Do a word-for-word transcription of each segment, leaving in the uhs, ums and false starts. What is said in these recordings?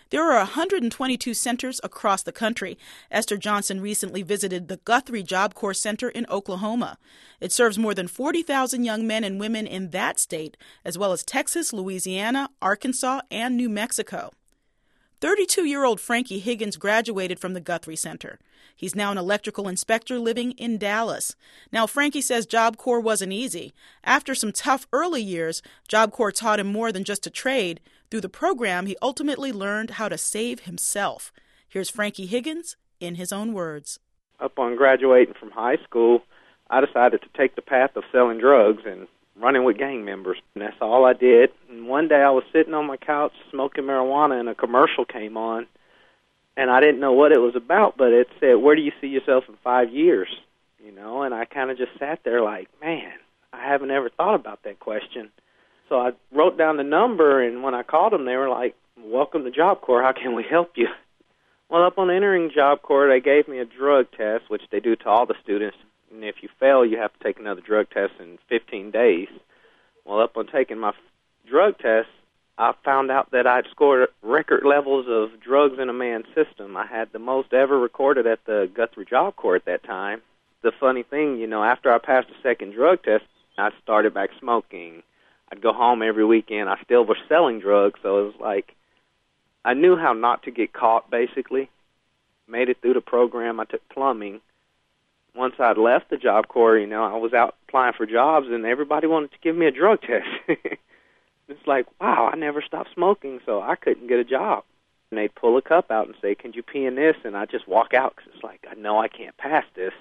There are one hundred twenty-two centers across the country. Esther Johnson recently visited the Guthrie Job Corps Center in Oklahoma. It serves more than forty thousand young men and women in that state, as well as Texas, Louisiana, Arkansas, and New Mexico. thirty-two-year-old Frankie Higgins graduated from the Guthrie Center. He's now an electrical inspector living in Dallas. Now, Frankie says Job Corps wasn't easy. After some tough early years, Job Corps taught him more than just a trade. Through the program, he ultimately learned how to save himself. Here's Frankie Higgins in his own words. Upon graduating from high school, I decided to take the path of selling drugs and running with gang members, and that's all I did. And one day I was sitting on my couch smoking marijuana, and a commercial came on, and I didn't know what it was about, but it said, "Where do you see yourself in five years?" You know, and I kind of just sat there like, man, I haven't ever thought about that question. So I wrote down the number, and when I called them, they were like, "Welcome to Job Corps. How can we help you?" Well, upon entering Job Corps, they gave me a drug test, which they do to all the students. And if you fail, you have to take another drug test in fifteen days. Well, up on taking my drug test, I found out that I'd scored record levels of drugs in a man's system. I had the most ever recorded at the Guthrie Job Corps at that time. The funny thing, you know, after I passed the second drug test, I started back smoking. I'd go home every weekend. I still was selling drugs, so it was like I knew how not to get caught, basically. Made it through the program. I took plumbing. Once I'd left the Job Corps, you know, I was out applying for jobs, and everybody wanted to give me a drug test. It's like, wow, I never stopped smoking, so I couldn't get a job. And they'd pull a cup out and say, "Can you pee in this?" And I'd just walk out because it's like, I know I can't pass this.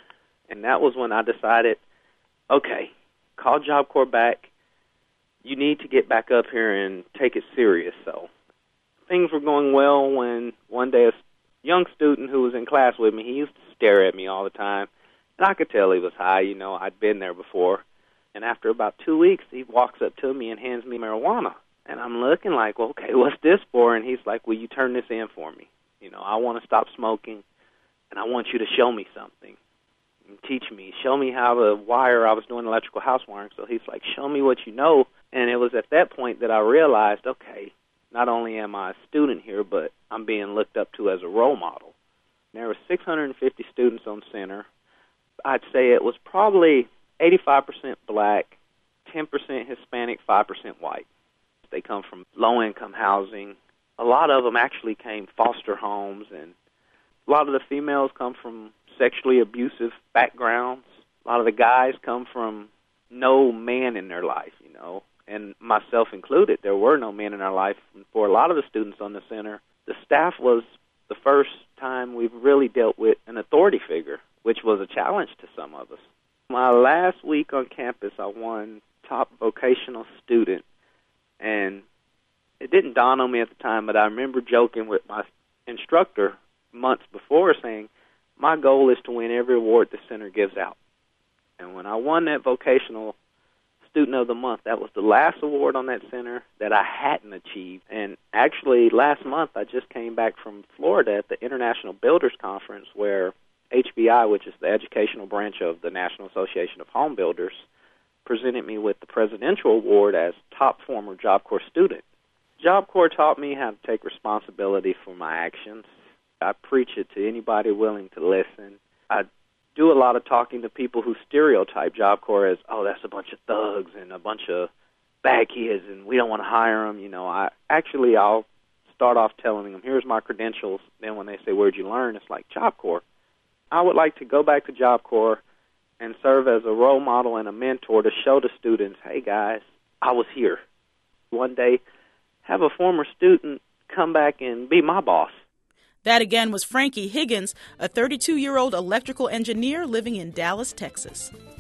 And that was when I decided, okay, call Job Corps back. You need to get back up here and take it serious. So things were going well when one day a young student who was in class with me, he used to stare at me all the time, and I could tell he was high. You know, I'd been there before. And after about two weeks, he walks up to me and hands me marijuana. And I'm looking like, well, okay, what's this for? And he's like, "Will you turn this in for me? You know, I want to stop smoking, and I want you to show me something and teach me. Show me how to wire." I was doing electrical house wiring, so he's like, "Show me what you know." And it was at that point that I realized, okay, not only am I a student here, but I'm being looked up to as a role model. There were six hundred fifty students on center. I'd say it was probably eighty-five percent black, ten percent Hispanic, five percent white. They come from low-income housing. A lot of them actually came foster homes, and a lot of the females come from sexually abusive backgrounds. A lot of the guys come from no man in their life, you know, and myself included. There were no men in our life. And for a lot of the students on the center, the staff was the first time we've really dealt with an authority figure, which was a challenge to some of us. My last week on campus, I won top vocational student, and it didn't dawn on me at the time, but I remember joking with my instructor months before saying, my goal is to win every award the center gives out. And when I won that vocational student of the month, that was the last award on that center that I hadn't achieved. And actually, last month, I just came back from Florida at the International Builders Conference, where H B I, which is the educational branch of the National Association of Home Builders, presented me with the Presidential Award as top former Job Corps student. Job Corps taught me how to take responsibility for my actions. I preach it to anybody willing to listen. I do a lot of talking to people who stereotype Job Corps as, oh, that's a bunch of thugs and a bunch of bad kids, and we don't want to hire them. You know, I actually, I'll start off telling them, here's my credentials. Then when they say, where'd you learn? It's like Job Corps. I would like to go back to Job Corps and serve as a role model and a mentor to show the students, hey, guys, I was here. One day, have a former student come back and be my boss. That again was Frankie Higgins, a thirty-two-year-old electrical engineer living in Dallas, Texas.